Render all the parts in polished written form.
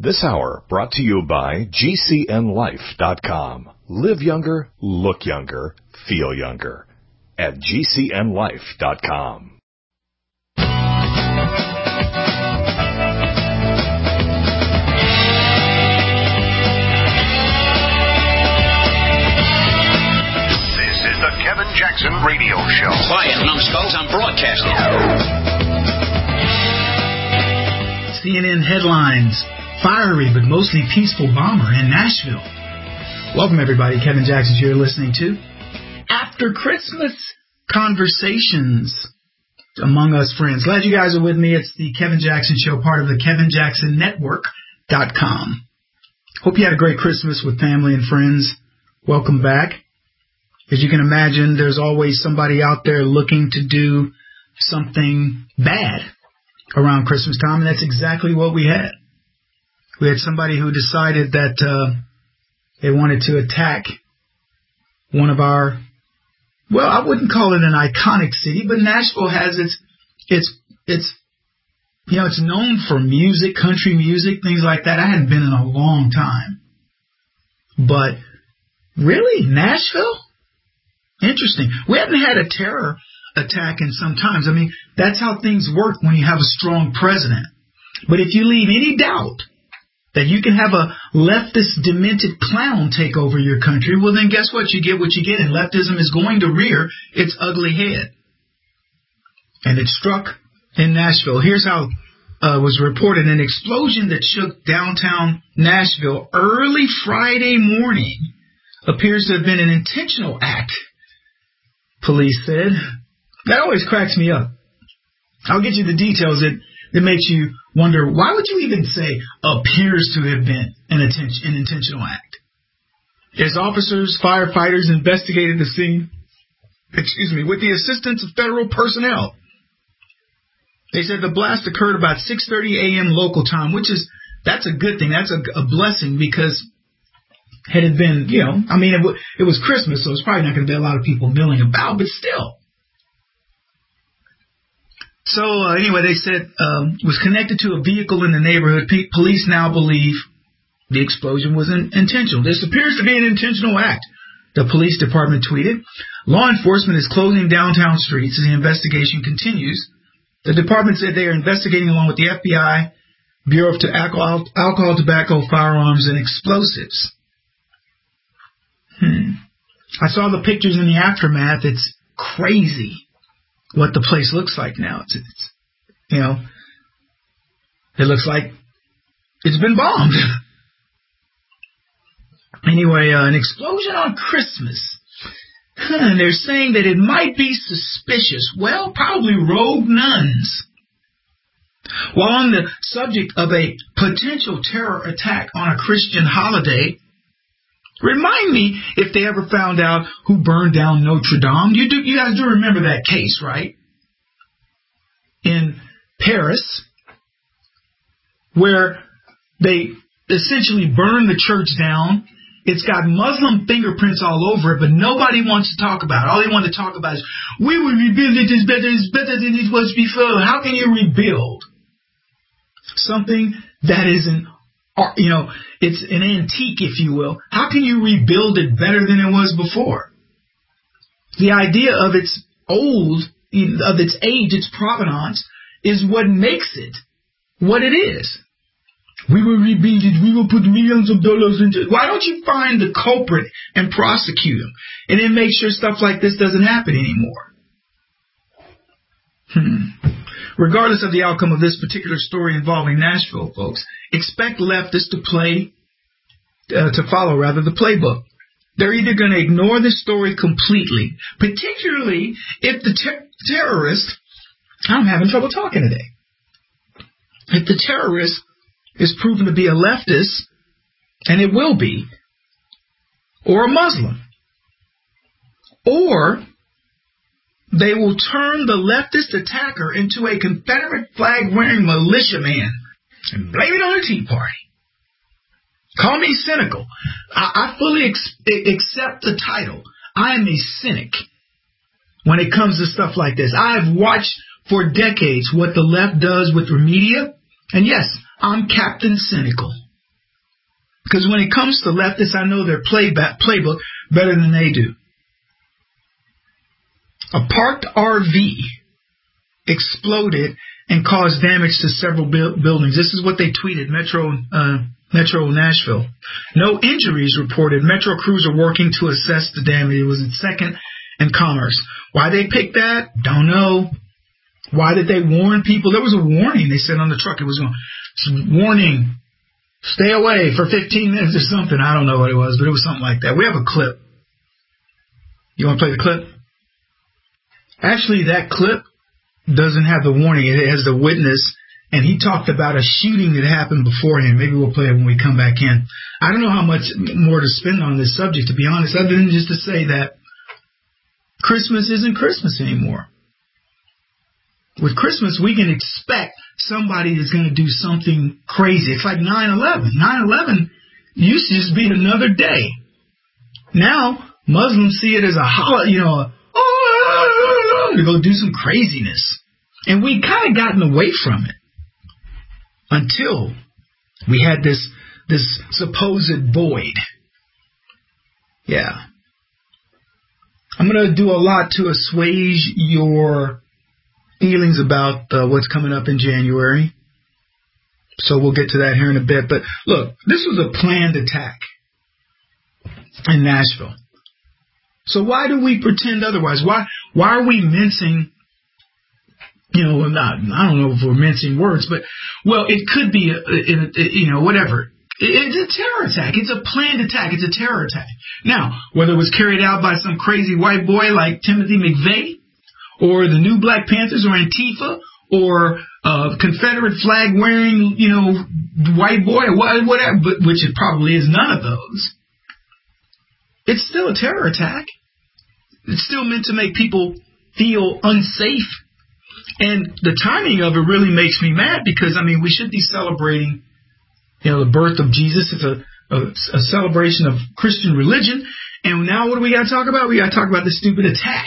This hour brought to you by GCNLife.com. Live younger, look younger, feel younger. At GCNLife.com. Kevin Jackson Radio Show. Quiet, numbskulls, I'm broadcasting. CNN headlines: fiery but mostly peaceful bomber in Nashville. Welcome, everybody. Kevin Jackson here, listening to After Christmas Conversations among us friends. Glad you guys are with me. It's the Kevin Jackson Show, part of the KevinJacksonNetwork.com. Hope you had a great Christmas with family and friends. Welcome back. As you can imagine, there's always somebody out there looking to do something bad around Christmas time, and that's exactly what we had. We had somebody who decided that they wanted to attack one of our, well, I wouldn't call it an iconic city, but Nashville has it's you know, it's known for music, country music, things like that. I hadn't been in a long time. But really, Nashville? Interesting. We haven't had a terror attack in some times. I mean, that's how things work when you have a strong president. But if you leave any doubt that you can have a leftist, demented clown take over your country, well, then guess what? You get what you get, and leftism is going to rear its ugly head. And it struck in Nashville. Here's how was reported: an explosion that shook downtown Nashville early Friday morning appears to have been an intentional act, police said. That always cracks me up. I'll get you the details. It makes you wonder, why would you even say appears to have been an intentional act? As officers, firefighters investigated the scene, with the assistance of federal personnel. They said the blast occurred about 6:30 a.m. local time, that's a good thing. That's a blessing, because had it been, it was Christmas, so it's probably not going to be a lot of people milling about, but still. So anyway, they said was connected to a vehicle in the neighborhood. Police now believe the explosion was intentional. This appears to be an intentional act, the police department tweeted. Law enforcement is closing downtown streets as the investigation continues. The department said they are investigating along with the FBI, Bureau of Alcohol, Tobacco, Firearms, and Explosives. I saw the pictures in the aftermath. It's crazy what the place looks like now. It's it looks like it's been bombed. Anyway, an explosion on Christmas. They're saying that it might be suspicious. Well, probably rogue nuns. While on the subject of a potential terror attack on a Christian holiday, remind me if they ever found out who burned down Notre Dame. You guys do remember that case, right? In Paris, where they essentially burned the church down. It's got Muslim fingerprints all over it, but nobody wants to talk about it. All they want to talk about is, we will rebuild it as better than it was before. How can you rebuild something that isn't, it's an antique, if you will? How can you rebuild it better than it was before? The idea of its age, its provenance, is what makes it what it is. We will rebuild it. We will put millions of dollars into it. Why don't you find the culprit and prosecute him, and then make sure stuff like this doesn't happen anymore? Regardless of the outcome of this particular story involving Nashville, folks, expect leftists to follow the playbook. They're either going to ignore this story completely, particularly if the terrorist, I'm having trouble talking today, if the terrorist is proven to be a leftist, and it will be, or a Muslim, or they will turn the leftist attacker into a Confederate flag-wearing militiaman and blame it on the Tea Party. Call me cynical. I fully accept the title. I am a cynic when it comes to stuff like this. I've watched for decades what the left does with the media, and yes, I'm Captain Cynical. Because when it comes to leftists, I know their playbook better than they do. A parked RV exploded and caused damage to several buildings. This is what they tweeted, Metro Nashville. No injuries reported. Metro crews are working to assess the damage. It was in 2nd and Commerce. Why they picked that? Don't know. Why did they warn people? There was a warning. They said on the truck it was warning, stay away for 15 minutes or something. I don't know what it was, but it was something like that. We have a clip. You want to play the clip? Actually, that clip doesn't have the warning. It has the witness, and he talked about a shooting that happened beforehand. Maybe we'll play it when we come back in. I don't know how much more to spend on this subject, to be honest, other than just to say that Christmas isn't Christmas anymore. With Christmas, we can expect somebody that's going to do something crazy. It's like 9/11. 9/11 used to just be another day. Now, Muslims see it as a holiday, to go do some craziness. And we kind of gotten away from it until we had this supposed void. Yeah. I'm going to do a lot to assuage your feelings about what's coming up in January. So we'll get to that here in a bit. But look, this was a planned attack in Nashville. So why do we pretend otherwise? Why are we mincing, I don't know if we're mincing words, but, well, it could be, whatever. It's a terror attack. It's a planned attack. It's a terror attack. Now, whether it was carried out by some crazy white boy like Timothy McVeigh, or the new Black Panthers, or Antifa, or Confederate flag wearing, white boy, or whatever, but which it probably is none of those. It's still a terror attack. It's still meant to make people feel unsafe. And the timing of it really makes me mad because, we should be celebrating, the birth of Jesus. It's a celebration of Christian religion. And now what do we got to talk about? We got to talk about this stupid attack.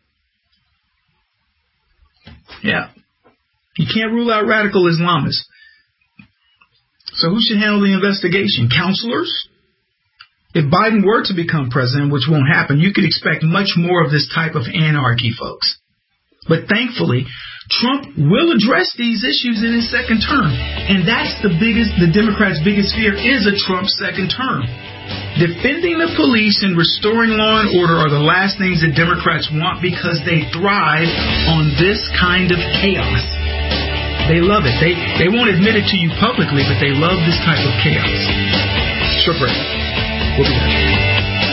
Yeah. You can't rule out radical Islamists. So who should handle the investigation? Counselors? If Biden were to become president, which won't happen, you could expect much more of this type of anarchy, folks. But thankfully, Trump will address these issues in his second term. And that's the Democrats' biggest fear is a Trump second term. Defending the police and restoring law and order are the last things that Democrats want because they thrive on this kind of chaos. They love it. They won't admit it to you publicly, but they love this type of chaos. Short break. We'll be back.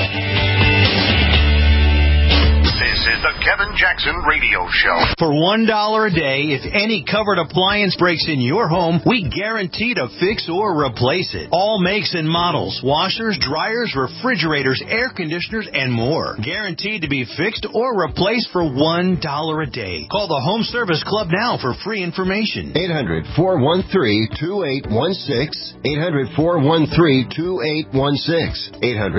This is the Kevin Jackson Radio Show. For $1 a day, if any covered appliance breaks in your home, we guarantee to fix or replace it. All makes and models, washers, dryers, refrigerators, air conditioners, and more. Guaranteed to be fixed or replaced for $1 a day. Call the Home Service Club now for free information. 800-413-2816. 800-413-2816.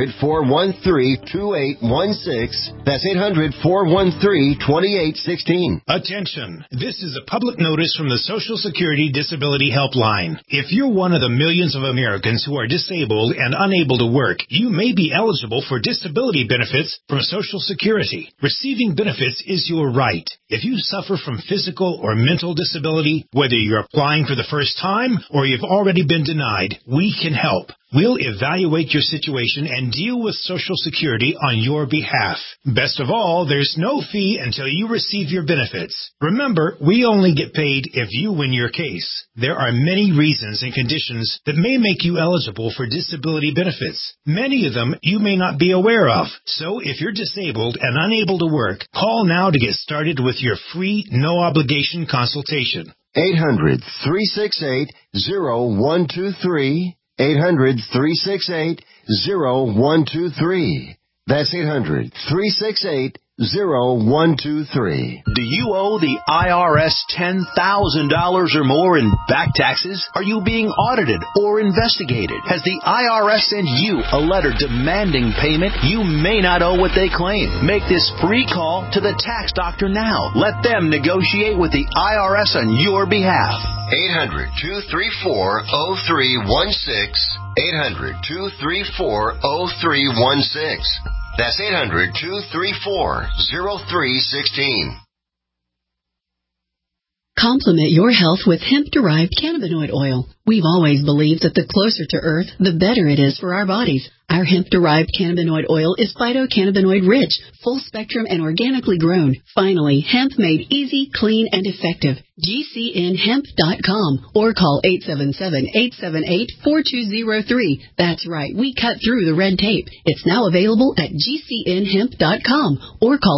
800-413-2816. That's 800-413-2816. Attention. This is a public notice from the Social Security Disability Helpline. If you're one of the millions of Americans who are disabled and unable to work, you may be eligible for disability benefits from Social Security. Receiving benefits is your right. If you suffer from physical or mental disability, whether you're applying for the first time or you've already been denied, we can help. We'll evaluate your situation and deal with Social Security on your behalf. Best of all, there's no fee until you receive your benefits. Remember, we only get paid if you win your case. There are many reasons and conditions that may make you eligible for disability benefits. Many of them you may not be aware of. So if you're disabled and unable to work, call now to get started with your free, no-obligation consultation. 800-368-0123. 800-368-0123. That's 800-368-0123. Do you owe the IRS $10,000 or more in back taxes? Are you being audited or investigated? Has the IRS sent you a letter demanding payment? You may not owe what they claim. Make this free call to the tax doctor now. Let them negotiate with the IRS on your behalf. 800-234-0316. 800-234-0316. That's 800-234-0316. Complement your health with hemp-derived cannabinoid oil. We've always believed that the closer to Earth, the better it is for our bodies. Our hemp-derived cannabinoid oil is phytocannabinoid-rich, full-spectrum, and organically grown. Finally, hemp made easy, clean, and effective. GCNHemp.com or call 877-878-4203. That's right, we cut through the red tape. It's now available at GCNHemp.com or call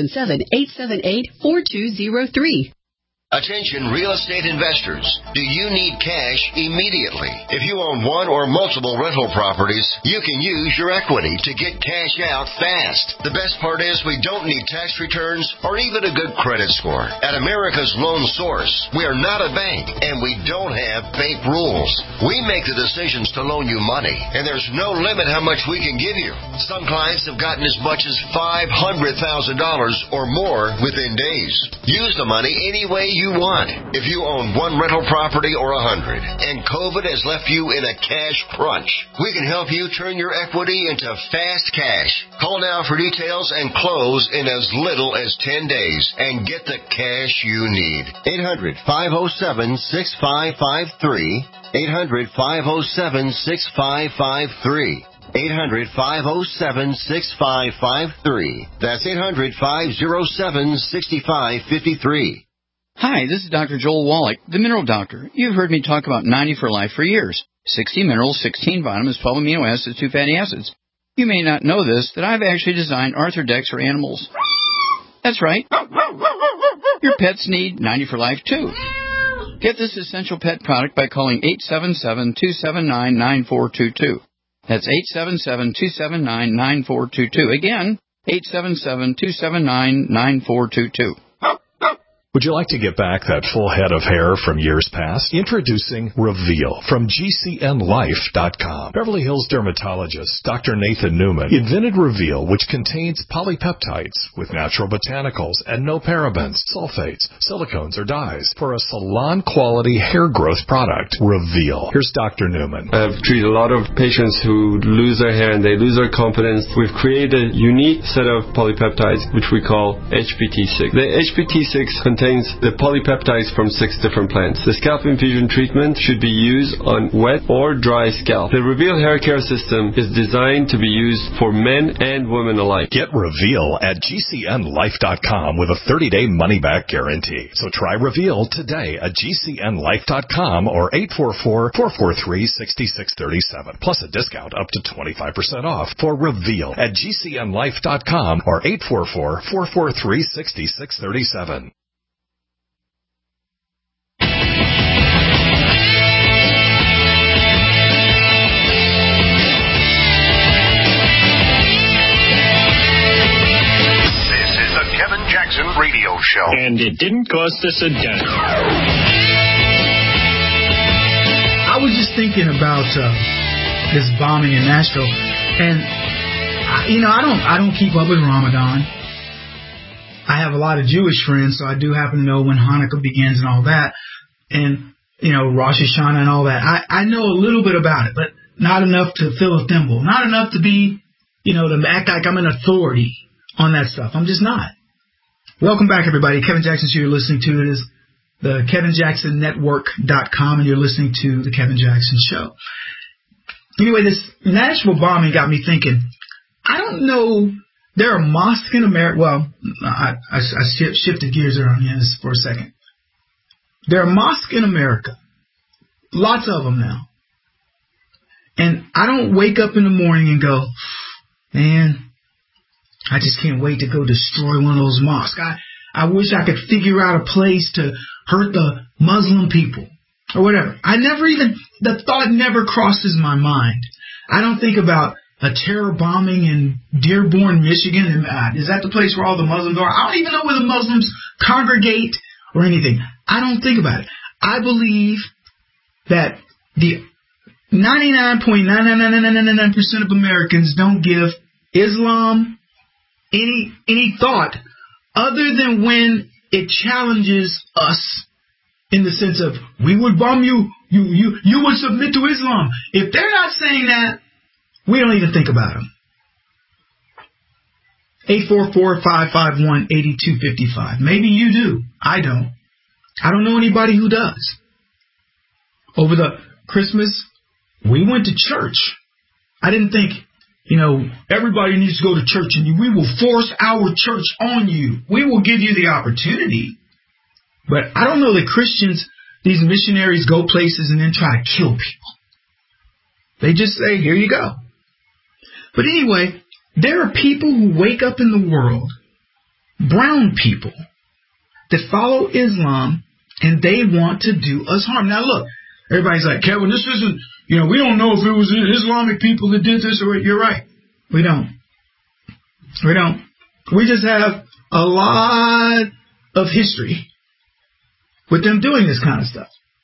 877-878-4203. Attention real estate investors. Do you need cash immediately? If you own one or multiple rental properties, you can use your equity to get cash out fast. The best part is we don't need tax returns or even a good credit score. At America's Loan Source, we are not a bank and we don't have bank rules. We make the decisions to loan you money and there's no limit how much we can give you. Some clients have gotten as much as $500,000 or more within days. Use the money any way you want. If you own one rental property or 100 and COVID has left you in a cash crunch, we can help you turn your equity into fast cash. Call now for details and close in as little as 10 days and get the cash you need. 800-507-6553. 800-507-6553. 800-507-6553. That's 800-507-6553. Hi, this is Dr. Joel Wallach, the Mineral Doctor. You've heard me talk about 90 for Life for years. 60 minerals, 16 vitamins, 12 amino acids, 2 fatty acids. You may not know this, that I've actually designed Arthrodex for animals. That's right. Your pets need 90 for Life, too. Get this essential pet product by calling 877-279-9422. That's 877-279-9422. Again, 877-279-9422. Would you like to get back that full head of hair from years past? Introducing Reveal from GCNLife.com. Beverly Hills dermatologist Dr. Nathan Newman invented Reveal, which contains polypeptides with natural botanicals and no parabens, sulfates, silicones, or dyes for a salon-quality hair growth product. Reveal. Here's Dr. Newman. I've treated a lot of patients who lose their hair and they lose their confidence. We've created a unique set of polypeptides, which we call HPT6. The HPT6 contains the polypeptides from 6 different plants. The scalp infusion treatment should be used on wet or dry scalp. The Reveal hair care system is designed to be used for men and women alike. Get Reveal at GCNLife.com with a 30-day money-back guarantee. So try Reveal today at GCNLife.com or 844-443-6637. Plus a discount up to 25% off for Reveal at GCNLife.com or 844-443-6637. Kevin Jackson Radio Show. And it didn't cost us a dime. I was just thinking about this bombing in Nashville, and I don't keep up with Ramadan. I have a lot of Jewish friends, so I do happen to know when Hanukkah begins and all that, and Rosh Hashanah and all that. I know a little bit about it, but not enough to fill a thimble, not enough to be, to act like I'm an authority on that stuff. I'm just not. Welcome back, everybody. Kevin Jackson Show. You're listening to is the KevinJacksonNetwork.com, and you're listening to the Kevin Jackson Show. Anyway, this Nashville bombing got me thinking. I don't know. There are mosques in America. Well, I shifted gears there on this for a second. There are mosques in America. Lots of them now. And I don't wake up in the morning and go, man, I just can't wait to go destroy one of those mosques. I wish I could figure out a place to hurt the Muslim people or whatever. The thought never crosses my mind. I don't think about a terror bombing in Dearborn, Michigan. Is that the place where all the Muslims are? I don't even know where the Muslims congregate or anything. I don't think about it. I believe that the 99.99999% of Americans don't give Islam any thought other than when it challenges us in the sense of, we would bomb you you would submit to Islam. If they're not saying that, we don't even think about them. 844-551-8255. Maybe you do. I don't. I don't know anybody who does. Over the Christmas, we went to church. I didn't think, everybody needs to go to church and we will force our church on you. We will give you the opportunity. But I don't know that Christians, these missionaries, go places and then try to kill people. They just say, here you go. But anyway, there are people who wake up in the world, brown people, that follow Islam, and they want to do us harm. Now look, everybody's like, Kevin, this isn't, we don't know if it was Islamic people that did this or you're right. We don't. We just have a lot of history with them doing this kind of stuff.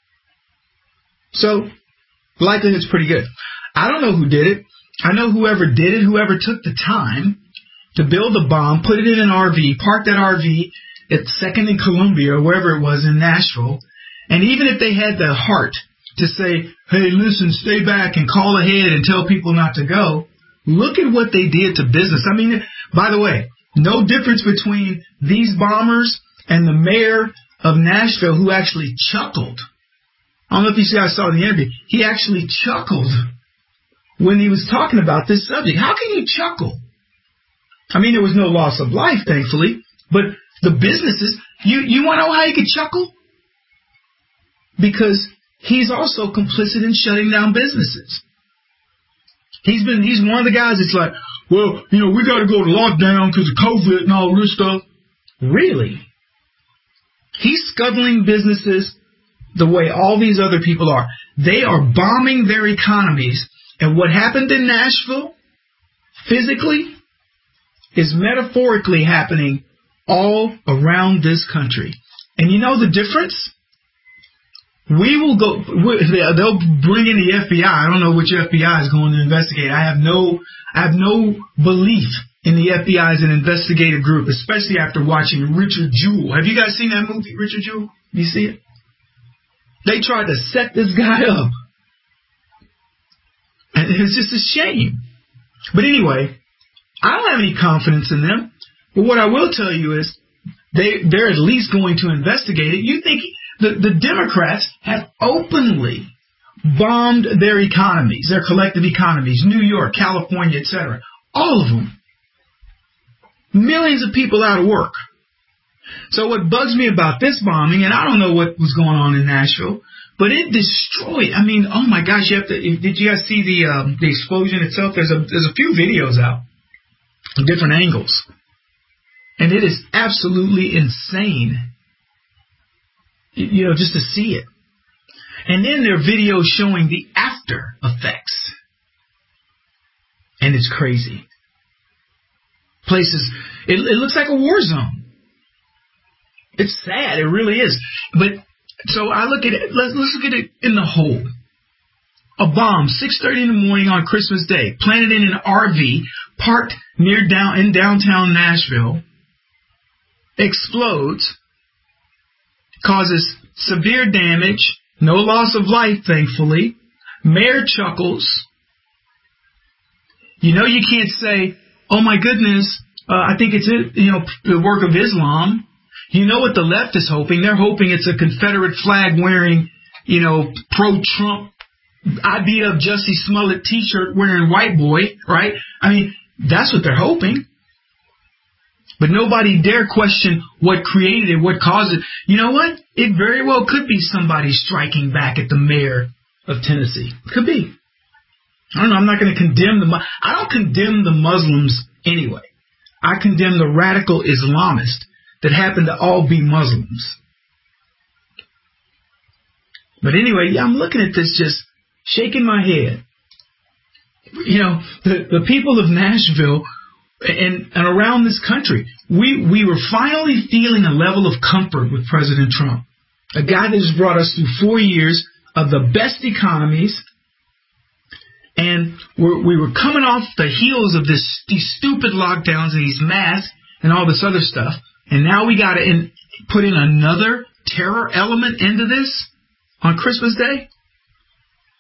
So, likelihood's pretty good. I don't know who did it. I know whoever did it, whoever took the time to build a bomb, put it in an RV, park that RV at 2nd and Columbia or wherever it was in Nashville, and even if they had the heart to say, hey, listen, stay back and call ahead and tell people not to go, look at what they did to business. I mean, by the way, no difference between these bombers and the mayor of Nashville who actually chuckled. I don't know if you guys saw the interview. He actually chuckled when he was talking about this subject. How can you chuckle? I mean, there was no loss of life, thankfully, but the businesses, you want to know how he could chuckle? Because he's also complicit in shutting down businesses. He's one of the guys that's like, well, we got to go to lockdown because of COVID and all this stuff. Really? He's scuttling businesses the way all these other people are. They are bombing their economies. And what happened in Nashville, physically, is metaphorically happening all around this country. And you know the difference? They'll bring in the FBI. I don't know which FBI is going to investigate. I have no belief in the FBI as an investigative group, especially after watching Richard Jewell. Have you guys seen that movie, Richard Jewell? You see it? They tried to set this guy up. And it's just a shame. But anyway, I don't have any confidence in them. But what I will tell you is they're at least going to investigate it. You think the Democrats have openly bombed their economies, their collective economies, New York, California, etc. All of them. Millions of people out of work. So what bugs me about this bombing, and I don't know what was going on in Nashville, but it destroyed. I mean, oh my gosh! Did you guys see the explosion itself? There's a few videos out, different angles, and it is absolutely insane. Just to see it. And then there are videos showing the after effects, and it's crazy. Places, it looks like a war zone. It's sad, it really is. But so I look at it. Let's look at it in the whole. A bomb, 6:30 in the morning on Christmas Day, planted in an RV parked in downtown Nashville, explodes, causes severe damage, no loss of life, thankfully. Mayor chuckles. You can't say, oh my goodness, I think it's the work of Islam. You know what the left is hoping? They're hoping it's a Confederate flag wearing, pro-Trump, I beat up Jussie Smollett t-shirt wearing white boy, right? I mean, that's what they're hoping. But nobody dare question what created it, what caused it. You know what? It very well could be somebody striking back at the mayor of Tennessee. Could be. I don't know. I'm not going to condemn I don't condemn the Muslims anyway. I condemn the radical Islamists that happen to all be Muslims. But anyway, I'm looking at this just shaking my head. The people of Nashville and around this country, we were finally feeling a level of comfort with President Trump, a guy that has brought us through 4 years of the best economies, and we were coming off the heels of these stupid lockdowns and these masks and all this other stuff, and now we got to put in another terror element into this on Christmas Day.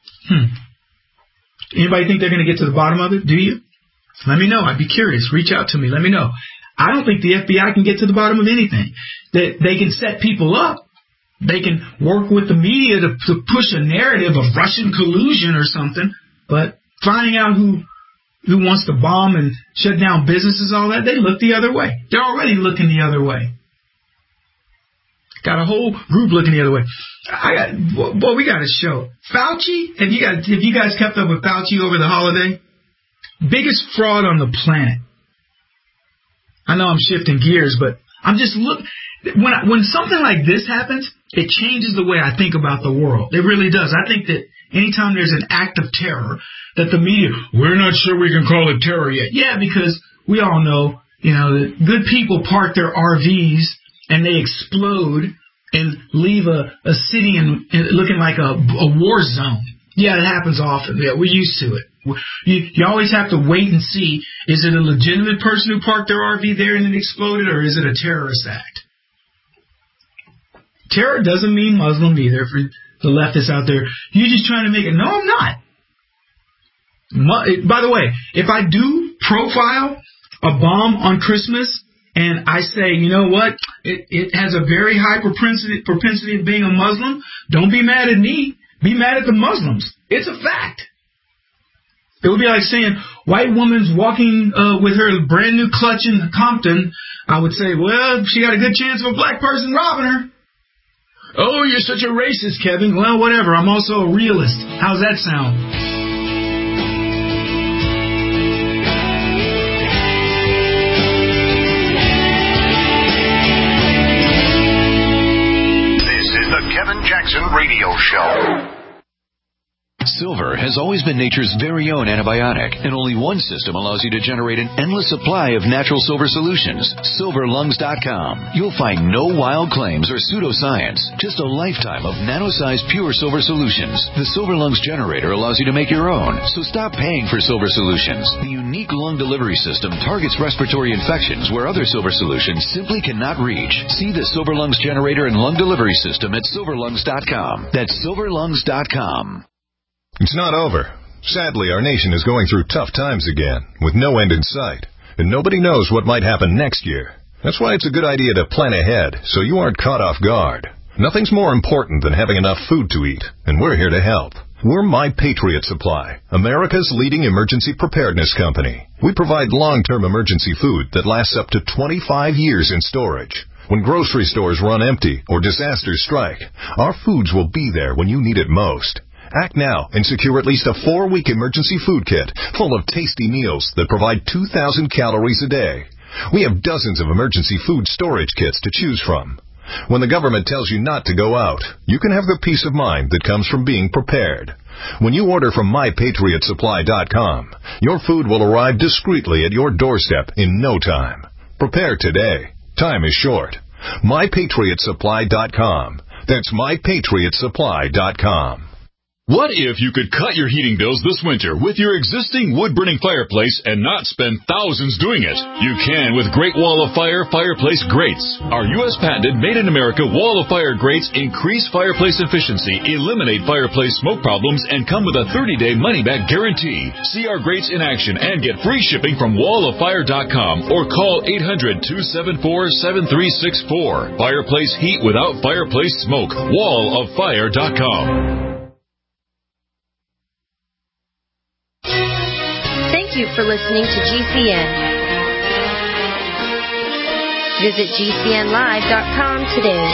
Anybody think they're going to get to the bottom of it? Do you? Let me know. I'd be curious. Reach out to me. Let me know. I don't think the FBI can get to the bottom of anything. They can set people up. They can work with the media to push a narrative of Russian collusion or something. But finding out who wants to bomb and shut down businesses, all that, they look the other way. They're already looking the other way. Got a whole group looking the other way. We got a show. Fauci, have you guys kept up with Fauci over the holiday? Biggest fraud on the planet. I know I'm shifting gears, but I'm just when something like this happens, it changes the way I think about the world. It really does. I think that anytime there's an act of terror, that the media, we're not sure we can call it terror yet. Yeah, because we all know, that good people park their RVs and they explode and leave a city looking like a war zone. Yeah, it happens often. Yeah, we're used to it. You always have to wait and see, is it a legitimate person who parked their RV there and it exploded, or is it a terrorist act? Terror doesn't mean Muslim either, for the leftists out there. You're just trying to make it. No, I'm not. By the way, if I do profile a bomb on Christmas, and I say, you know what, it has a very high propensity of being a Muslim, don't be mad at me. Be mad at the Muslims. It's a fact. It would be like saying, white woman's walking with her brand new clutch in Compton. I would say, well, she got a good chance of a black person robbing her. Oh, you're such a racist, Kevin. Well, whatever. I'm also a realist. How's that sound? Kevin Jackson Radio Show. Silver has always been nature's very own antibiotic, and only one system allows you to generate an endless supply of natural silver solutions. SilverLungs.com. You'll find no wild claims or pseudoscience, just a lifetime of nano-sized pure silver solutions. The Silver Lungs generator allows you to make your own, so stop paying for silver solutions. The unique lung delivery system targets respiratory infections where other silver solutions simply cannot reach. See the Silver Lungs generator and lung delivery system at SilverLungs.com. That's SilverLungs.com. It's not over. Sadly, our nation is going through tough times again, with no end in sight, and nobody knows what might happen next year. That's why it's a good idea to plan ahead, so you aren't caught off guard. Nothing's more important than having enough food to eat, and we're here to help. We're My Patriot Supply, America's leading emergency preparedness company. We provide long-term emergency food that lasts up to 25 years in storage. When grocery stores run empty or disasters strike, our foods will be there when you need it most. Act now and secure at least a 4-week emergency food kit full of tasty meals that provide 2,000 calories a day. We have dozens of emergency food storage kits to choose from. When the government tells you not to go out, you can have the peace of mind that comes from being prepared. When you order from MyPatriotSupply.com, your food will arrive discreetly at your doorstep in no time. Prepare today. Time is short. MyPatriotSupply.com. That's MyPatriotSupply.com. What if you could cut your heating bills this winter with your existing wood-burning fireplace and not spend thousands doing it? You can with Great Wall of Fire fireplace grates. Our U.S. patented made-in-America Wall of Fire grates increase fireplace efficiency, eliminate fireplace smoke problems, and come with a 30-day money-back guarantee. See our grates in action and get free shipping from walloffire.com or call 800-274-7364. Fireplace heat without fireplace smoke. walloffire.com. Thank you for listening to GCN. Visit GCNlive.com today.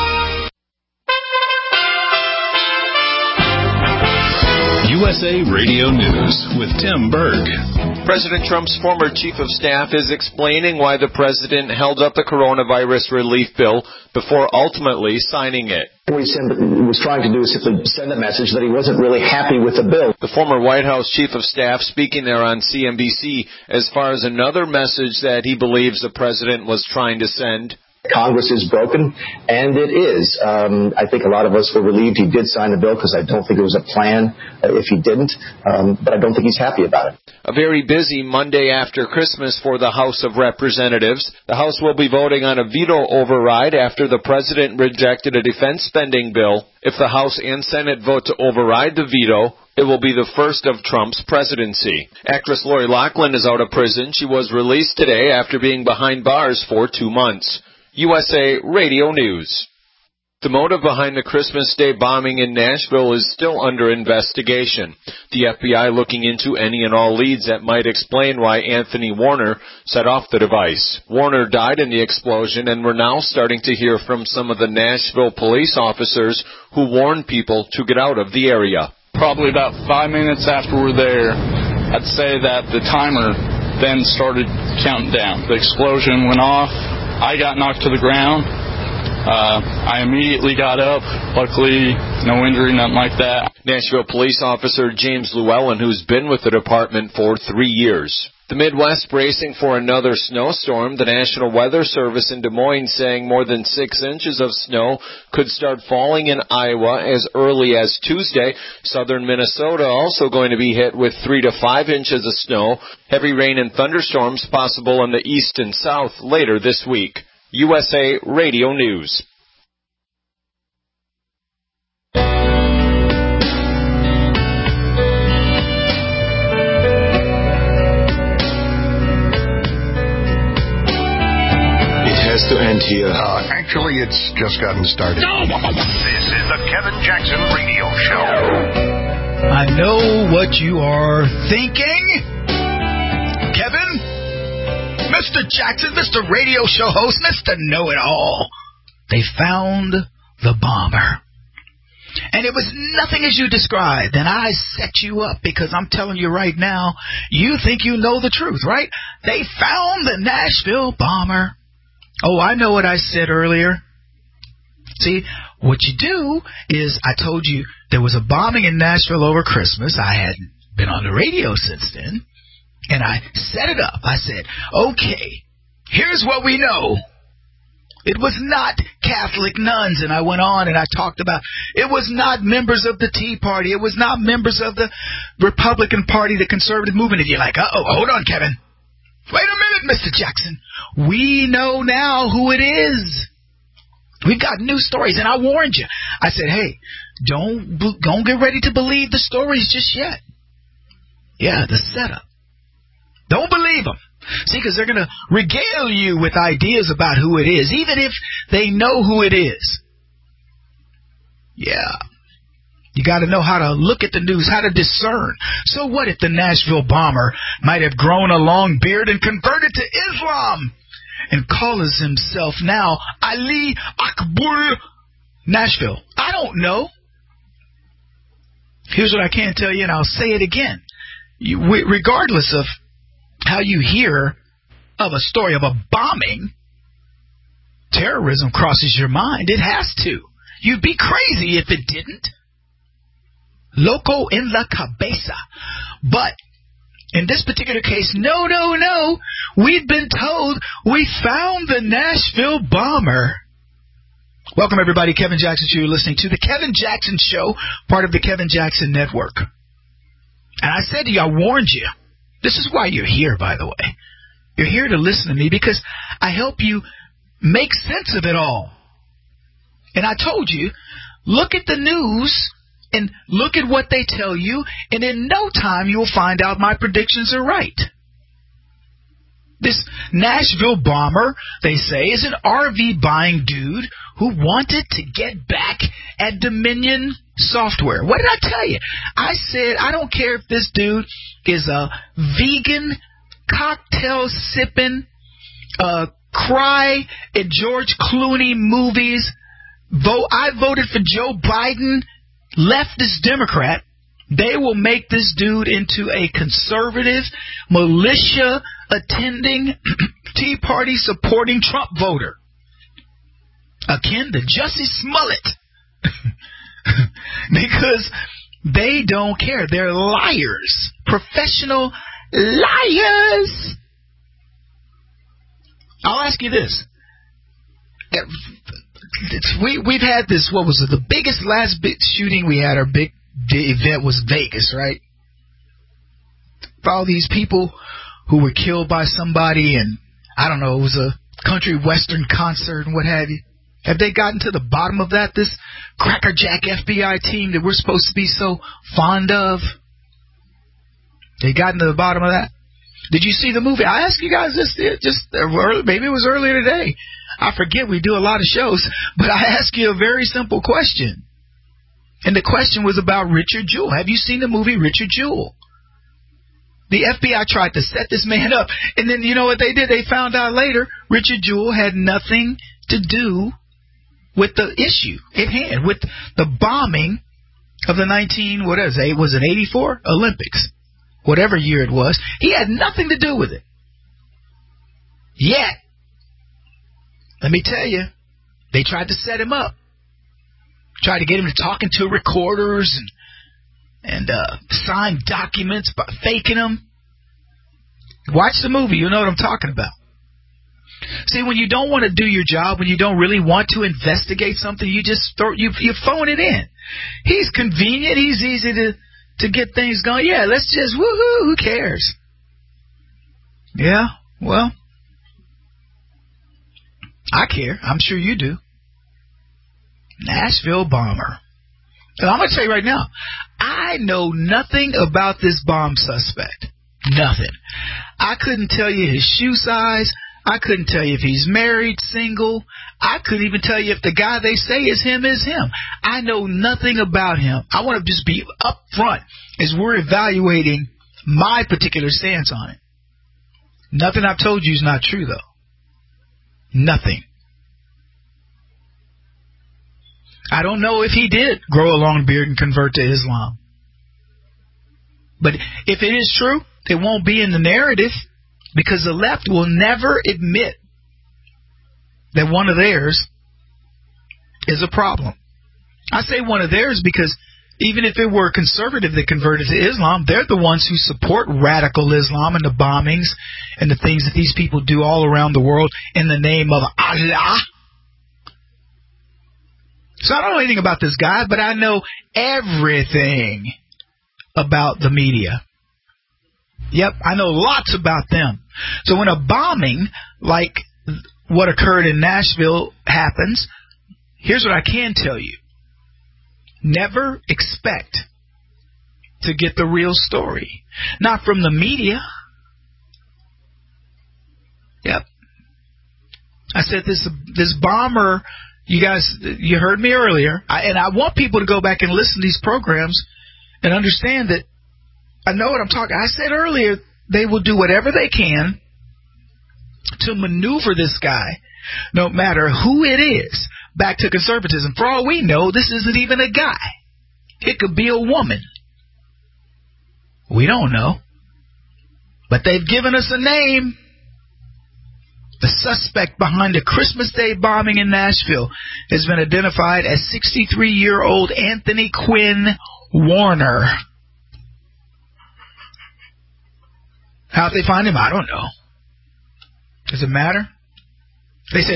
USA Radio News with Tim Berg. President Trump's former chief of staff is explaining why the president held up the coronavirus relief bill before ultimately signing it. What he was trying to do is simply send a message that he wasn't really happy with the bill. The former White House chief of staff speaking there on CNBC as far as another message that he believes the president was trying to send. Congress is broken, and it is. I think a lot of us were relieved he did sign the bill because I don't think it was a plan if he didn't, but I don't think he's happy about it. A very busy Monday after Christmas for the House of Representatives. The House will be voting on a veto override after the president rejected a defense spending bill. If the House and Senate vote to override the veto, It will be the first of Trump's presidency. Actress Lori Loughlin is out of prison. She was released today after being behind bars for 2 months. USA Radio News. The motive behind the Christmas Day bombing in Nashville is still under investigation. The FBI looking into any and all leads that might explain why Anthony Warner set off the device. Warner died in the explosion, and we're now starting to hear from some of the Nashville police officers who warned people to get out of the area. Probably about 5 minutes after we're there, I'd say that the timer then started counting down. The explosion went off. I got knocked to the ground. I immediately got up. Luckily, no injury, nothing like that. Nashville police officer James Llewellyn, who's been with the department for 3 years. The Midwest bracing for another snowstorm. The National Weather Service in Des Moines saying more than 6 inches of snow could start falling in Iowa as early as Tuesday. Southern Minnesota also going to be hit with 3 to 5 inches of snow. Heavy rain and thunderstorms possible in the east and south later this week. USA Radio News. To end here. Actually, it's just gotten started. This is the Kevin Jackson Radio Show. I know what you are thinking. Kevin? Mr. Jackson, Mr. Radio Show host, Mr. Know-It-All. They found the bomber. And it was nothing as you described, and I set you up because I'm telling you right now, you think you know the truth, right? They found the Nashville bomber. Oh, I know what I said earlier. See, what you do is I told you there was a bombing in Nashville over Christmas. I hadn't been on the radio since then. And I set it up. I said, okay, here's what we know. It was not Catholic nuns. And I went on and I talked about it was not members of the Tea Party. It was not members of the Republican Party, the conservative movement. And you're like, uh-oh, hold on, Kevin. Wait a minute, Mr. Jackson. We know now who it is. We've got new stories, and I warned you. I said, hey, don't get ready to believe the stories just yet. Yeah, the setup. Don't believe them. See, because they're going to regale you with ideas about who it is, even if they know who it is. Yeah. You got to know how to look at the news, how to discern. So what if the Nashville bomber might have grown a long beard and converted to Islam and calls himself now Ali Akbar Nashville? I don't know. Here's what I can tell you, and I'll say it again. Regardless of how you hear of a story of a bombing, terrorism crosses your mind. It has to. You'd be crazy if it didn't. Loco en la cabeza. But in this particular case, no. We've been told we found the Nashville bomber. Welcome, everybody. Kevin Jackson Show. You're listening to The Kevin Jackson Show, part of the Kevin Jackson Network. And I said to you, I warned you. This is why you're here, by the way. You're here to listen to me because I help you make sense of it all. And I told you, look at the news and look at what they tell you, and in no time you'll find out my predictions are right. This Nashville bomber, they say, is an RV buying dude who wanted to get back at Dominion Software. What did I tell you? I said, I don't care if this dude is a vegan, cocktail-sipping, cry at George Clooney movies. I voted for Joe Biden, leftist Democrat. They will make this dude into a conservative, militia-attending, Tea Party-supporting Trump voter, akin to Jussie Smollett. Because they don't care. They're liars. Professional liars. I'll ask you this. We've had this, what was it, the biggest last big shooting we had, our big event was Vegas, right? For all these people who were killed by somebody, and I don't know, it was a country western concert and what have you. Have they gotten to the bottom of that? This crackerjack FBI team that we're supposed to be so fond of? They gotten to the bottom of that? Did you see the movie? I asked you guys this just early, maybe it was earlier today. I forget, we do a lot of shows, but I asked you a very simple question. And the question was about Richard Jewell. Have you seen the movie Richard Jewell? The FBI tried to set this man up, and then you know what they did? They found out later Richard Jewell had nothing to do with the issue at hand, with the bombing of the 84 Olympics, whatever year it was. He had nothing to do with it. Yet, let me tell you, they tried to set him up. Tried to get him to talking to recorders and sign documents by faking them. Watch the movie, you'll know what I'm talking about. See, when you don't want to do your job, when you don't really want to investigate something, you just you phone it in. He's convenient, he's easy to get things going. Yeah, let's just woohoo, who cares? Yeah, well, I care. I'm sure you do. Nashville bomber. And I'm going to tell you right now, I know nothing about this bomb suspect. Nothing. I couldn't tell you his shoe size. I couldn't tell you if he's married, single. I couldn't even tell you if the guy they say is him. I know nothing about him. I want to just be up front as we're evaluating my particular stance on it. Nothing I've told you is not true, though. Nothing. I don't know if he did grow a long beard and convert to Islam. But if it is true, it won't be in the narrative, because the left will never admit that one of theirs is a problem. I say one of theirs because even if it were a conservative that converted to Islam, they're the ones who support radical Islam and the bombings and the things that these people do all around the world in the name of Allah. So I don't know anything about this guy, but I know everything about the media. Yep, I know lots about them. So when a bombing like what occurred in Nashville happens, here's what I can tell you. Never expect to get the real story. Not from the media. Yep. I said this bomber, you guys, you heard me earlier, and I want people to go back and listen to these programs and understand that I know what I'm talking. I said earlier, they will do whatever they can to maneuver this guy, no matter who it is, back to conservatism. For all we know, this isn't even a guy. It could be a woman. We don't know. But they've given us a name. The suspect behind the Christmas Day bombing in Nashville has been identified as 63-year-old Anthony Quinn Warner. How'd they find him? I don't know. Does it matter? They said,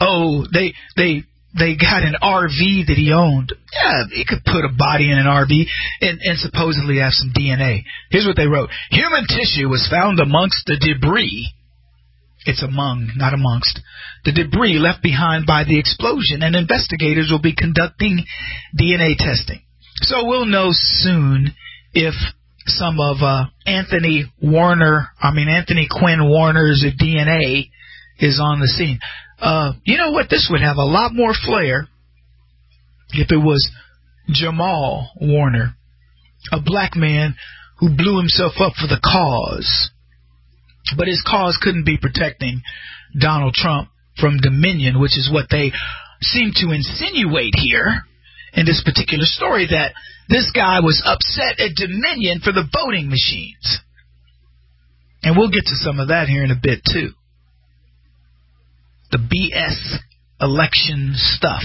they got an RV that he owned. Yeah, he could put a body in an RV and supposedly have some DNA. Here's what they wrote. Human tissue was found amongst the debris. It's among, not amongst. The debris left behind by the explosion, and investigators will be conducting DNA testing. So we'll know soon if some of Anthony Quinn Warner's DNA is on the scene. You know what? This would have a lot more flair if it was Jamal Warner, a black man who blew himself up for the cause. But his cause couldn't be protecting Donald Trump from Dominion, which is what they seem to insinuate here in this particular story, that this guy was upset at Dominion for the voting machines. And we'll get to some of that here in a bit, too. The BS election stuff.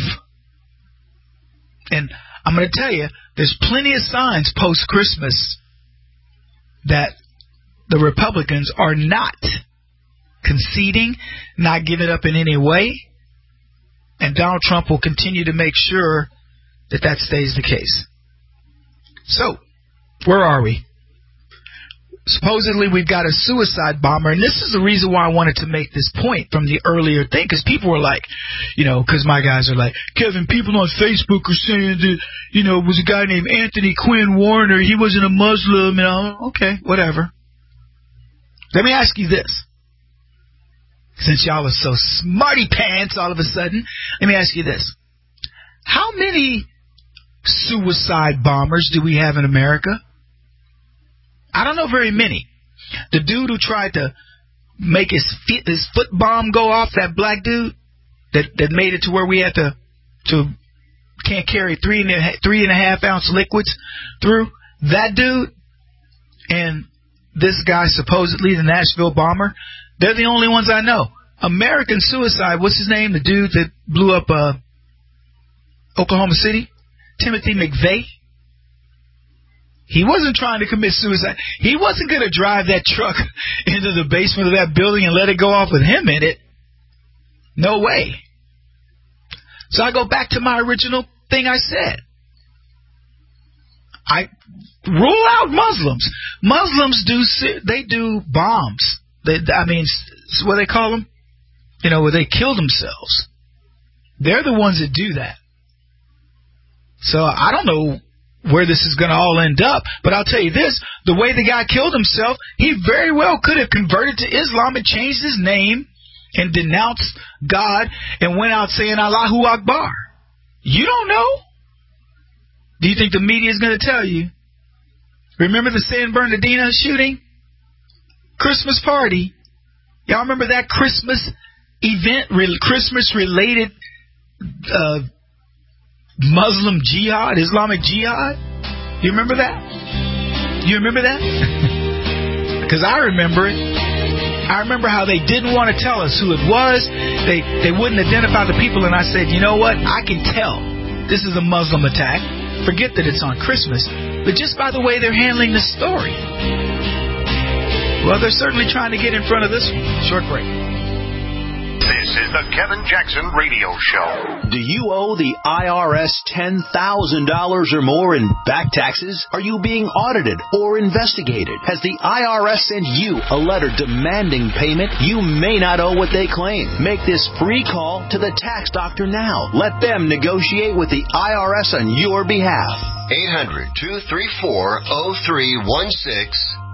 And I'm going to tell you, there's plenty of signs post-Christmas that the Republicans are not conceding, not giving up in any way, and Donald Trump will continue to make sure that that stays the case. So, where are we? supposedly we've got a suicide bomber, and this is the reason why I wanted to make this point from the earlier thing, because people were like, because my guys are like, Kevin, people on Facebook are saying that, it was a guy named Anthony Quinn Warner, he wasn't a Muslim, okay, whatever. Let me ask you this. Since y'all are so smarty pants all of a sudden, let me ask you this. How many suicide bombers do we have in America? I don't know very many. The dude who tried to make his foot bomb go off, that black dude that made it to where we had to can't carry 3.5 ounce liquids through, that dude and this guy, supposedly the Nashville bomber, they're the only ones I know. American suicide, what's his name? The dude that blew up Oklahoma City? Timothy McVeigh. He wasn't trying to commit suicide. He wasn't going to drive that truck into the basement of that building and let it go off with him in it. No way. So I go back to my original thing I said. I rule out Muslims. Muslims do bombs. What they call them? Where they kill themselves. They're the ones that do that. So I don't know where this is going to all end up, but I'll tell you this, the way the guy killed himself, he very well could have converted to Islam and changed his name and denounced God and went out saying Allahu Akbar. You don't know. Do you think the media is going to tell you? Remember the San Bernardino shooting? Christmas party. Y'all remember that Christmas event, Christmas-related Muslim jihad, Islamic jihad? You remember that? You remember that? Because I remember it. I remember how they didn't want to tell us who it was. They wouldn't identify the people, and I said, you know what? I can tell this is a Muslim attack. Forget that it's on Christmas, but just by the way they're handling the story. Well, they're certainly trying to get in front of this one. Short break. This is the Kevin Jackson Radio Show. Do you owe the IRS $10,000 or more in back taxes? Are you being audited or investigated? Has the IRS sent you a letter demanding payment? You may not owe what they claim. Make this free call to the tax doctor now. Let them negotiate with the IRS on your behalf. 800-234-0316.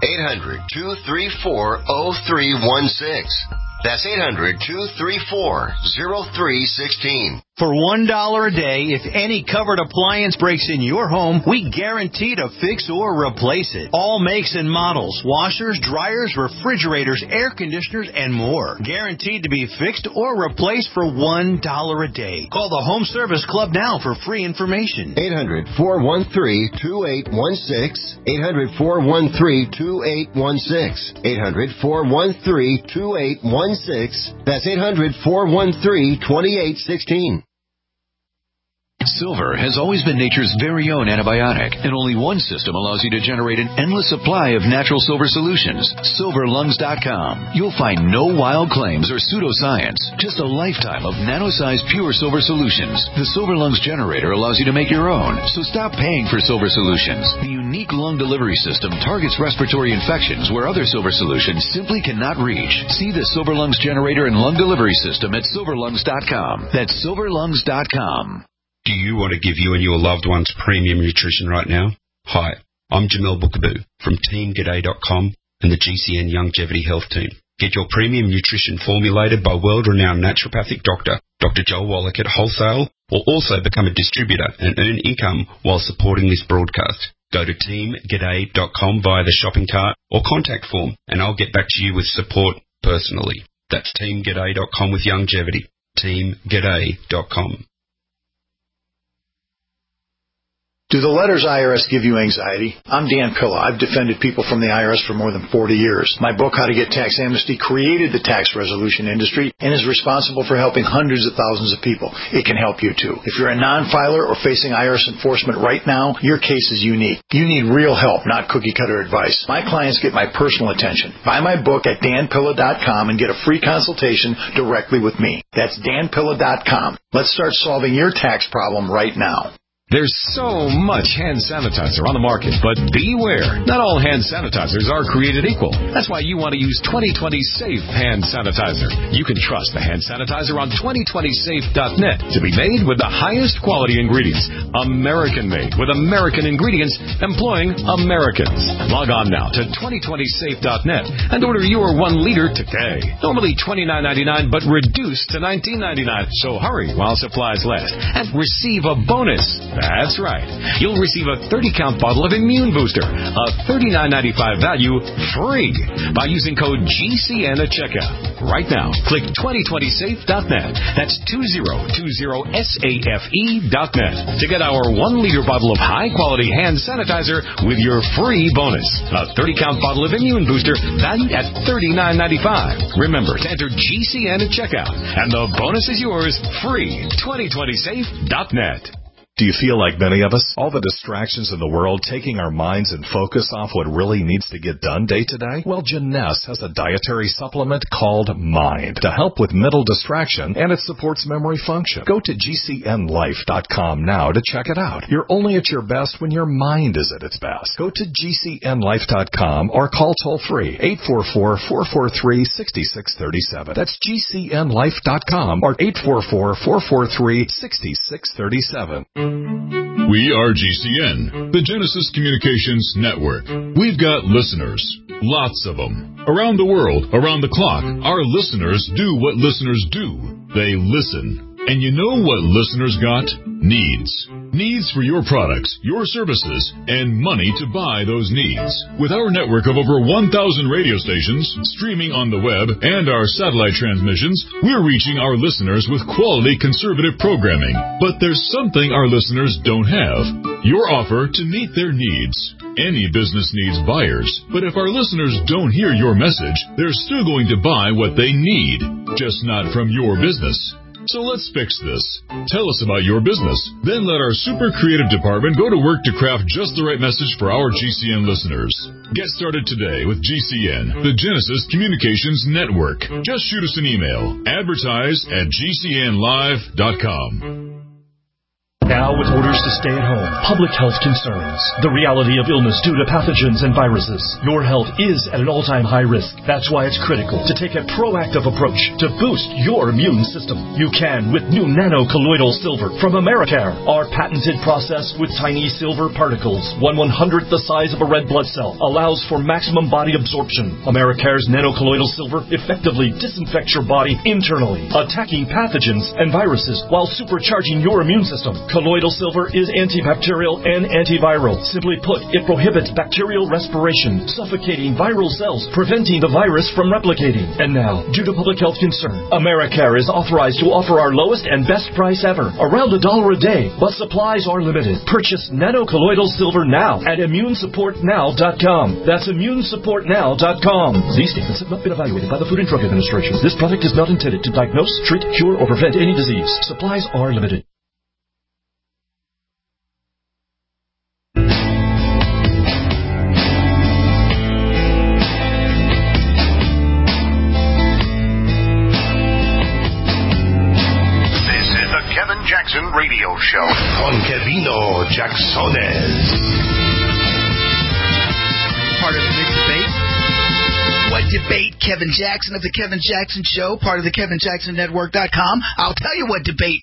800-234-0316. That's 800-234-0316. For $1 a day, if any covered appliance breaks in your home, we guarantee to fix or replace it. All makes and models, washers, dryers, refrigerators, air conditioners, and more. Guaranteed to be fixed or replaced for $1 a day. Call the Home Service Club now for free information. 800-413-2816. 800-413-2816. 800-413-2816. That's 800-413-2816. Silver has always been nature's very own antibiotic, and only one system allows you to generate an endless supply of natural silver solutions. SilverLungs.com. You'll find no wild claims or pseudoscience, just a lifetime of nano-sized pure silver solutions. The Silver Lungs generator allows you to make your own, so stop paying for silver solutions. The unique lung delivery system targets respiratory infections where other silver solutions simply cannot reach. See the Silver Lungs generator and lung delivery system at SilverLungs.com. That's SilverLungs.com. Do you want to give you and your loved ones premium nutrition right now? Hi, I'm Jamel Bookaboo from TeamGaday.com and the GCN Longevity Health Team. Get your premium nutrition formulated by world-renowned naturopathic doctor, Dr. Joel Wallach at wholesale, or also become a distributor and earn income while supporting this broadcast. Go to TeamGaday.com via the shopping cart or contact form, and I'll get back to you with support personally. That's TeamGaday.com with longevity. TeamGaday.com. Do the letters IRS give you anxiety? I'm Dan Pilla. I've defended people from the IRS for more than 40 years. My book, How to Get Tax Amnesty, created the tax resolution industry and is responsible for helping hundreds of thousands of people. It can help you too. If you're a non-filer or facing IRS enforcement right now, your case is unique. You need real help, not cookie-cutter advice. My clients get my personal attention. Buy my book at danpilla.com and get a free consultation directly with me. That's danpilla.com. Let's start solving your tax problem right now. There's so much hand sanitizer on the market, but beware. Not all hand sanitizers are created equal. That's why you want to use 2020 Safe Hand Sanitizer. You can trust the hand sanitizer on 2020safe.net to be made with the highest quality ingredients. American-made with American ingredients employing Americans. Log on now to 2020safe.net and order your 1 liter today. Normally $29.99, but reduced to $19.99. So hurry while supplies last and receive a bonus. That's right. You'll receive a 30-count bottle of Immune Booster, a $39.95 value, free by using code GCN at checkout. Right now, click 2020safe.net. That's 2020safe.net to get our 1 liter bottle of high-quality hand sanitizer with your free bonus. A 30-count bottle of Immune Booster valued at $39.95. Remember to enter GCN at checkout, and the bonus is yours free. 2020safe.net. Do you feel like many of us? All the distractions in the world taking our minds and focus off what really needs to get done day to day? Well, Jeunesse has a dietary supplement called Mind to help with mental distraction, and it supports memory function. Go to GCNLife.com now to check it out. You're only at your best when your mind is at its best. Go to GCNLife.com or call toll-free 844-443-6637. That's GCNLife.com or 844-443-6637. We are GCN, the Genesis Communications Network. We've got listeners, lots of them. Around the world, around the clock, our listeners do what listeners do. They listen. And you know what listeners got? Needs. Needs for your products, your services, and money to buy those needs. With our network of over 1,000 radio stations, streaming on the web, and our satellite transmissions, we're reaching our listeners with quality conservative programming. But there's something our listeners don't have. Your offer to meet their needs. Any business needs buyers, but if our listeners don't hear your message, they're still going to buy what they need, just not from your business. So let's fix this. Tell us about your business. Then let our super creative department go to work to craft just the right message for our GCN listeners. Get started today with GCN, the Genesis Communications Network. Just shoot us an email. Advertise@GCNlive.com. Now, with orders to stay at home, public health concerns, the reality of illness due to pathogens and viruses, your health is at an all-time high risk. That's why it's critical to take a proactive approach to boost your immune system. You can with new nano-colloidal silver from Americare. Our patented process with tiny silver particles, 1/100th the size of a red blood cell, allows for maximum body absorption. Americare's nano-colloidal silver effectively disinfects your body internally, attacking pathogens and viruses while supercharging your immune system. Colloidal silver is antibacterial and antiviral. Simply put, it prohibits bacterial respiration, suffocating viral cells, preventing the virus from replicating. And now, due to public health concern, Americare is authorized to offer our lowest and best price ever, around $1 a day, but supplies are limited. Purchase nano-colloidal silver now at ImmuneSupportNow.com. That's ImmuneSupportNow.com. These statements have not been evaluated by the Food and Drug Administration. This product is not intended to diagnose, treat, cure, or prevent any disease. Supplies are limited. Jackson Radio Show. Con Kevino Jacksones. Part of the big debate. What debate? Kevin Jackson of the Kevin Jackson Show, part of the KevinJacksonNetwork.com. I'll tell you what debate.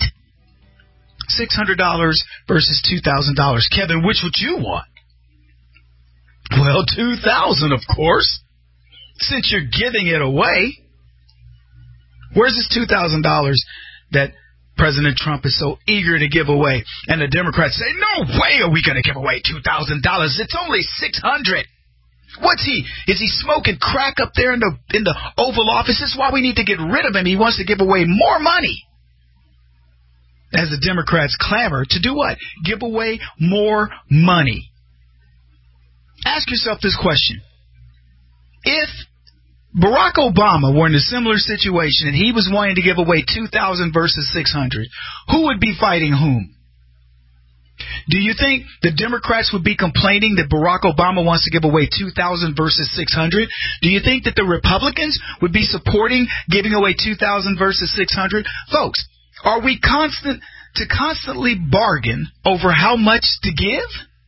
$600 versus $2,000. Kevin, which would you want? Well, $2,000, of course. Since you're giving it away. Where's this $2,000 that President Trump is so eager to give away? And the Democrats say, no way are we going to give away $2,000. It's only $600. What's he? Is he smoking crack up there in the Oval Office? This is why we need to get rid of him. He wants to give away more money. As the Democrats clamor to do what? Give away more money. Ask yourself this question. If Barack Obama were in a similar situation and he was wanting to give away $2,000 versus $600, who would be fighting whom? Do you think the Democrats would be complaining that Barack Obama wants to give away $2,000 versus $600? Do you think that the Republicans would be supporting giving away $2,000 versus $600? Folks, are we to constantly bargain over how much to give?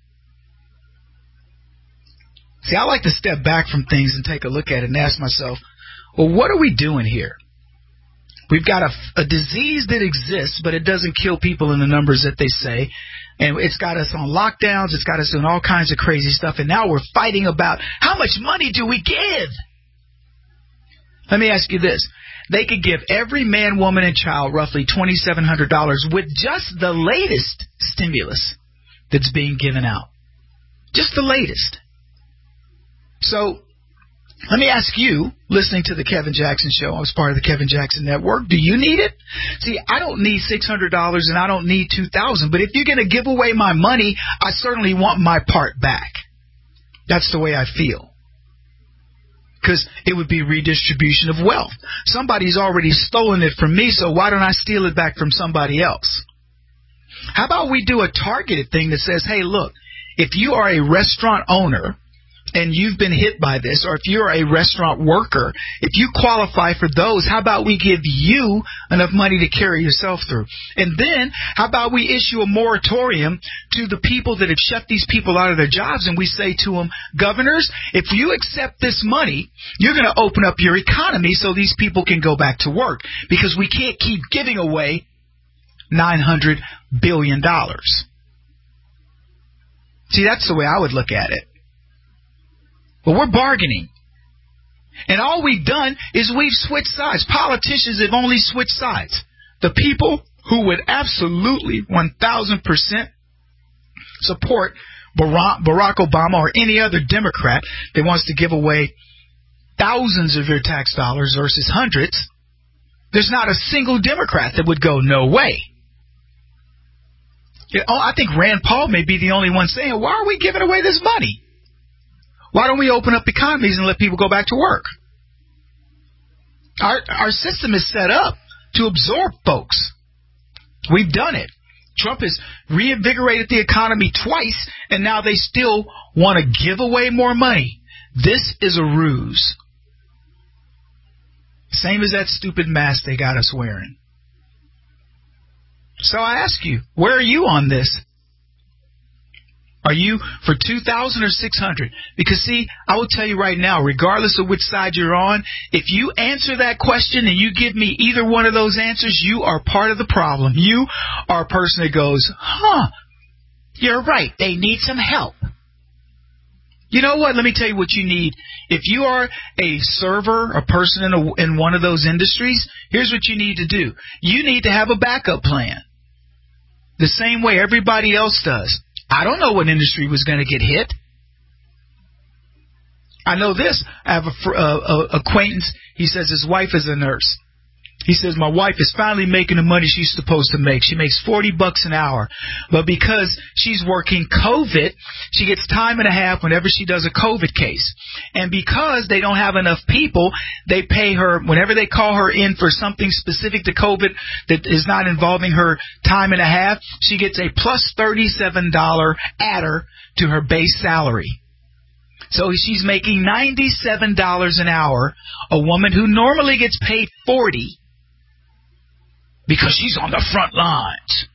See, I like to step back from things and take a look at it and ask myself, well, what are we doing here? We've got a disease that exists, but it doesn't kill people in the numbers that they say. And it's got us on lockdowns. It's got us doing all kinds of crazy stuff. And now we're fighting about how much money do we give? Let me ask you this. They could give every man, woman, and child roughly $2,700 with just the latest stimulus that's being given out. Just the latest. So, let me ask you, listening to the Kevin Jackson Show, I was part of the Kevin Jackson Network, do you need it? See, I don't need $600 and I don't need $2,000, but if you're going to give away my money, I certainly want my part back. That's the way I feel. Because it would be redistribution of wealth. Somebody's already stolen it from me, so why don't I steal it back from somebody else? How about we do a targeted thing that says, hey, look, if you are a restaurant owner and you've been hit by this, or if you're a restaurant worker, if you qualify for those, how about we give you enough money to carry yourself through? And then, how about we issue a moratorium to the people that have shut these people out of their jobs, and we say to them, governors, if you accept this money, you're going to open up your economy so these people can go back to work, because we can't keep giving away $900 billion. See, that's the way I would look at it. But we're bargaining. And all we've done is we've switched sides. Politicians have only switched sides. The people who would absolutely 1,000% support Barack Obama or any other Democrat that wants to give away thousands of your tax dollars versus hundreds, there's not a single Democrat that would go, no way. I think Rand Paul may be the only one saying, why are we giving away this money? Why don't we open up economies and let people go back to work? Our system is set up to absorb folks. We've done it. Trump has reinvigorated the economy twice, and now they still want to give away more money. This is a ruse. Same as that stupid mask they got us wearing. So I ask you, where are you on this? Are you for 2,000 or 600? Because, see, I will tell you right now, regardless of which side you're on, if you answer that question and you give me either one of those answers, you are part of the problem. You are a person that goes, you're right, they need some help. You know what? Let me tell you what you need. If you are a server, a person in one of those industries, here's what you need to do. You need to have a backup plan. The same way everybody else does. I don't know what industry was going to get hit. I know this. I have a acquaintance. He says his wife is a nurse. He says, my wife is finally making the money she's supposed to make. She makes $40 an hour. But because she's working COVID, she gets time and a half whenever she does a COVID case. And because they don't have enough people, they pay her, whenever they call her in for something specific to COVID that is not involving her time and a half, she gets a plus $37 adder to her base salary. So she's making $97 an hour, a woman who normally gets paid $40 because she's on the front lines.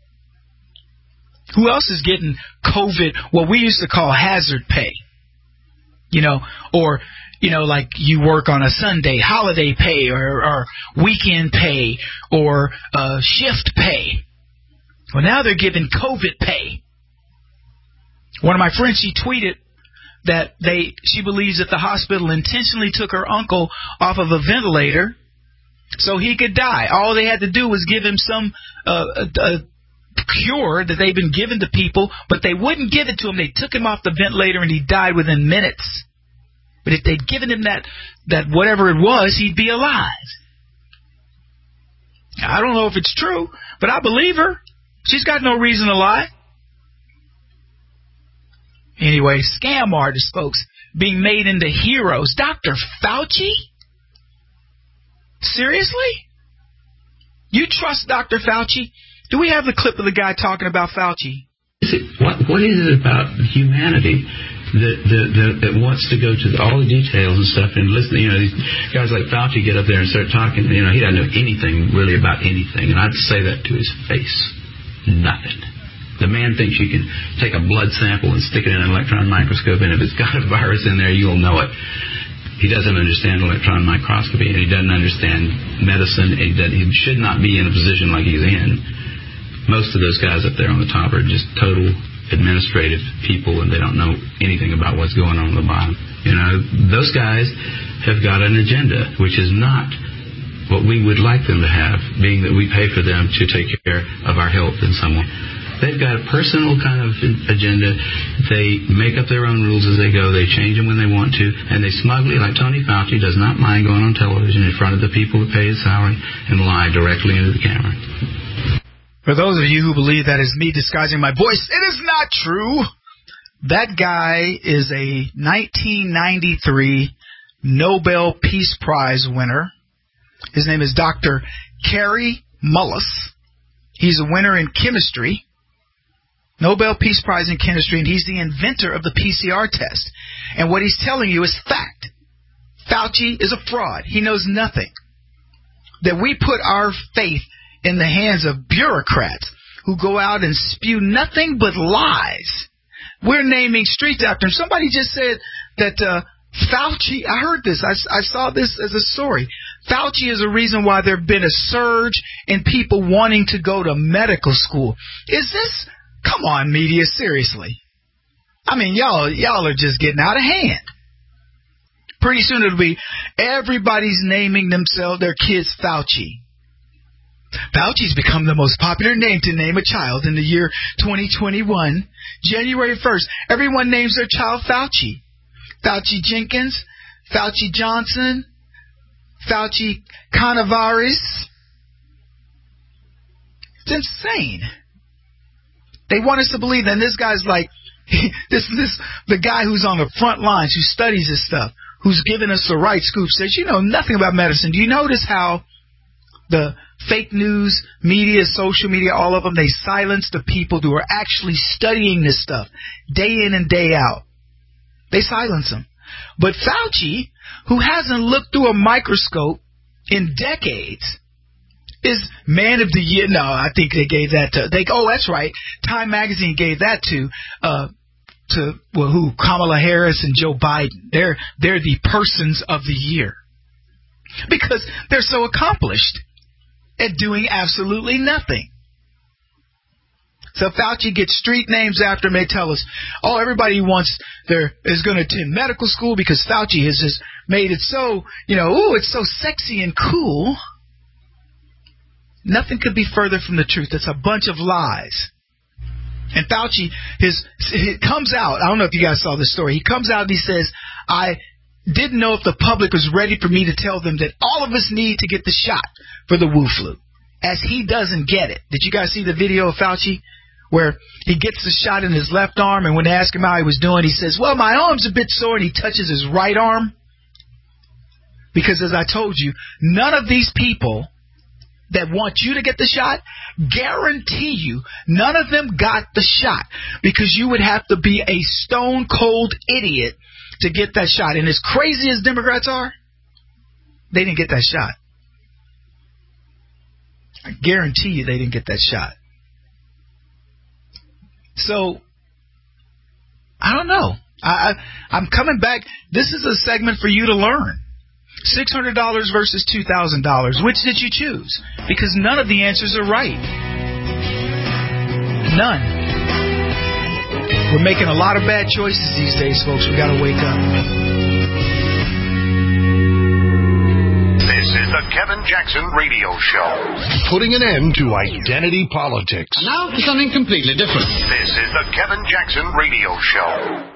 Who else is getting COVID, what we used to call hazard pay? Or like you work on a Sunday, holiday pay or weekend pay or shift pay. Well, now they're giving COVID pay. One of my friends, she tweeted that she believes that the hospital intentionally took her uncle off of a ventilator so he could die. All they had to do was give him some cure that they've been given to people, but they wouldn't give it to him. They took him off the ventilator and he died within minutes. But if they'd given him that whatever it was, he'd be alive. I don't know if it's true, but I believe her. She's got no reason to lie. Anyway, scam artists, folks, being made into heroes. Dr. Fauci? Seriously? You trust Dr. Fauci? Do we have the clip of the guy talking about Fauci? What is it about humanity that wants to go to all the details and stuff and listen? These guys like Fauci get up there and start talking. He doesn't know anything really about anything, and I'd say that to his face. Nothing. The man thinks you can take a blood sample and stick it in an electron microscope, and if it's got a virus in there, you'll know it. He doesn't understand electron microscopy, and he doesn't understand medicine. He should not be in a position like he's in. Most of those guys up there on the top are just total administrative people, and they don't know anything about what's going on the bottom. Those guys have got an agenda, which is not what we would like them to have, being that we pay for them to take care of our health in some way. They've got a personal kind of agenda. They make up their own rules as they go. They change them when they want to. And they smugly, like Tony Fauci, does not mind going on television in front of the people that pay his salary and lie directly into the camera. For those of you who believe that is me disguising my voice, it is not true. That guy is a 1993 Nobel Peace Prize winner. His name is Dr. Kary Mullis. He's a winner in chemistry. Nobel Peace Prize in chemistry, and he's the inventor of the PCR test. And what he's telling you is fact. Fauci is a fraud. He knows nothing. That we put our faith in the hands of bureaucrats who go out and spew nothing but lies. We're naming streets after him. Somebody just said that Fauci, I heard this, I saw this as a story. Fauci is a reason why there have been a surge in people wanting to go to medical school. Is this... Come on, media, seriously. I mean, y'all are just getting out of hand. Pretty soon it'll be everybody's naming their kids Fauci. Fauci's become the most popular name to name a child in the year 2021. January 1st, everyone names their child Fauci. Fauci Jenkins, Fauci Johnson, Fauci Canaveras. It's insane. They want us to believe that this guy's like the guy who's on the front lines, who studies this stuff, who's giving us the right scoop, says, you know nothing about medicine. Do you notice how the fake news, media, social media, all of them, they silence the people who are actually studying this stuff day in and day out? They silence them. But Fauci, who hasn't looked through a microscope in decades, is man of the year. No, I think they gave that to. That's right. Time Magazine gave that to who? Kamala Harris and Joe Biden. They're the persons of the year because they're so accomplished at doing absolutely nothing. So Fauci gets street names after him. They tell us, everybody is going to attend medical school because Fauci has just made it so, it's so sexy and cool. Nothing could be further from the truth. It's a bunch of lies. And Fauci, he comes out. I don't know if you guys saw this story. He comes out and he says, I didn't know if the public was ready for me to tell them that all of us need to get the shot for the Wu flu, as he doesn't get it. Did you guys see the video of Fauci where he gets the shot in his left arm, and when they ask him how he was doing, he says, well, my arm's a bit sore, and he touches his right arm? Because as I told you, none of these people that want you to get the shot, guarantee you, none of them got the shot, because you would have to be a stone cold idiot to get that shot. And as crazy as Democrats are, they didn't get that shot. I guarantee you they didn't get that shot. So, I don't know. I'm coming back. This is a segment for you to learn. $600 versus $2,000. Which did you choose? Because none of the answers are right. None. We're making a lot of bad choices these days, folks. We got to wake up. This is the Kevin Jackson Radio Show. Putting an end to identity politics. Now for something completely different. This is the Kevin Jackson Radio Show.